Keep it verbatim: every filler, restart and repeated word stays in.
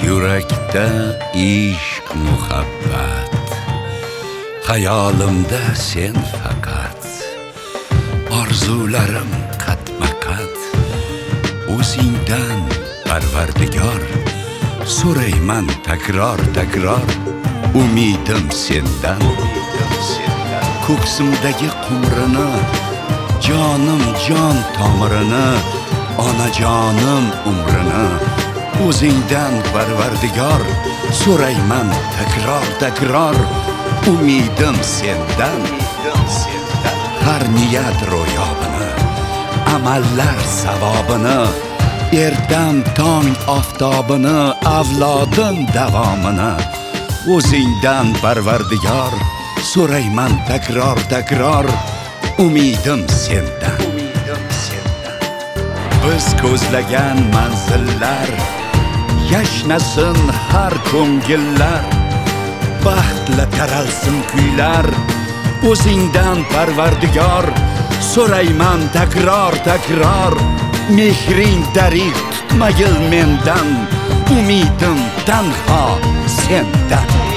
Yurakda ishq muhabbat, hayolimda sen faqat. Orzularim qatma-qat, o'zingdan Parvardigor. So'rayman takror-takror, umidim sendan. Ko'ksimdagi qumrini, jonim jon tomirini, onajonim umrini, o'zingdan Parvardigor. So'rayman takror-takror, umidim sendan. Har niyat ro'yobini, amallar savobini, erdam tong oftobini, avlodim davomini, o'zingdan Parvardigor. So'rayman takror-takror, umidim sendan. Biz ko'zlagan manzillar, yashnasin har ko'ngillar, baxtla taralsin kuylar, o'zingdan Parvardigor. So'rayman takror-takror, mehring darig tutmagil mendan, umidim tanho sendan.